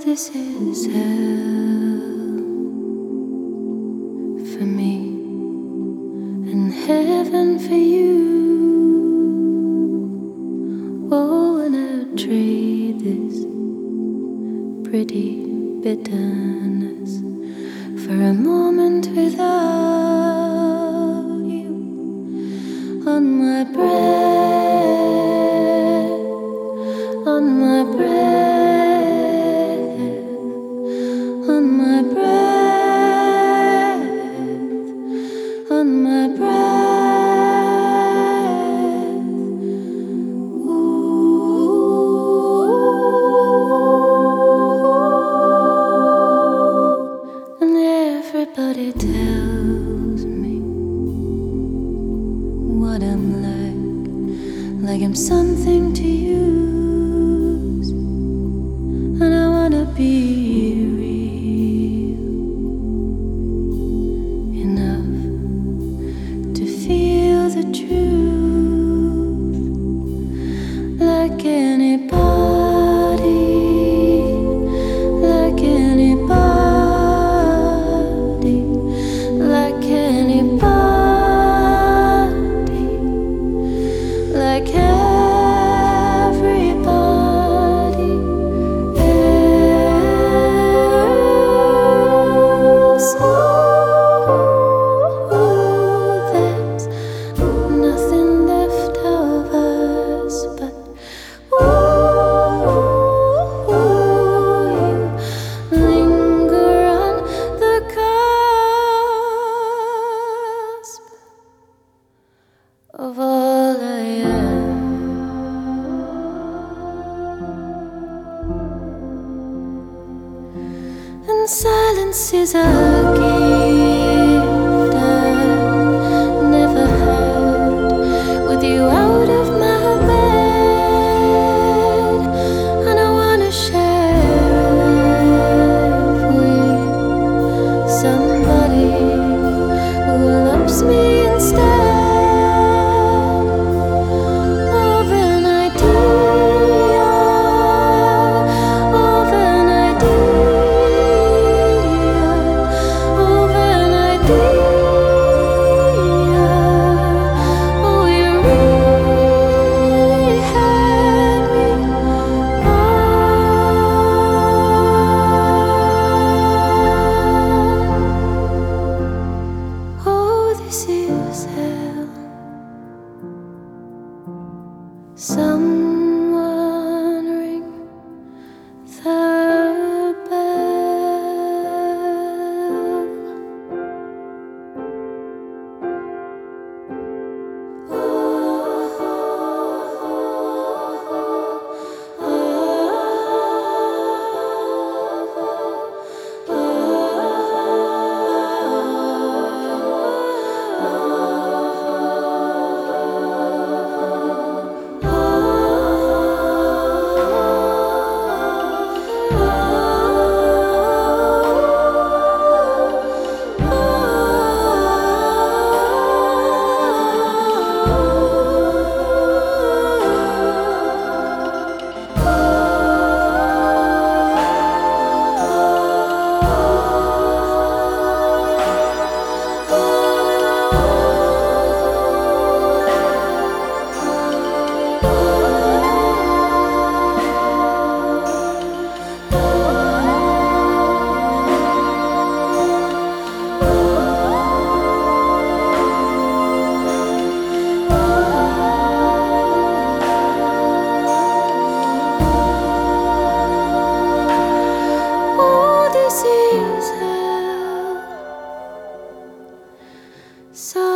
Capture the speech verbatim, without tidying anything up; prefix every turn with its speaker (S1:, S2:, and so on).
S1: this is hell for me and heaven for you. Oh, and I'll trade this pretty bitterness for a moment without you on my breath, on my breath, on my breath, on my breath. Ooh. And everybody tells me what I'm like, like I'm something to use, and I wanna be real enough to feel the truth, like anybody, like anybody, like anybody, like everybody else. Ooh, there's nothing left of us but ooh, you linger on the cusp of all I am. And silence is a gift I've never had. With you out of my bed, and I wanna share a life with somebody who loves me instead of an idea, of an idea, of an idea. Oh, you really had me on. Oh, this is hell. Someone ring the bell. Oh, oh, oh, oh, this is hell. So